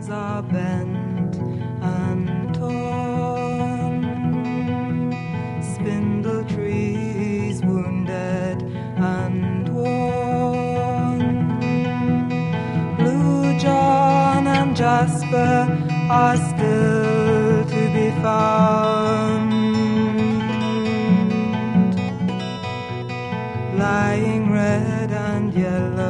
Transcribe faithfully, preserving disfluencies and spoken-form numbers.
hands are bent and torn. Spindle trees wounded and worn. Blue John and Jasper are still to be found, lying red and yellow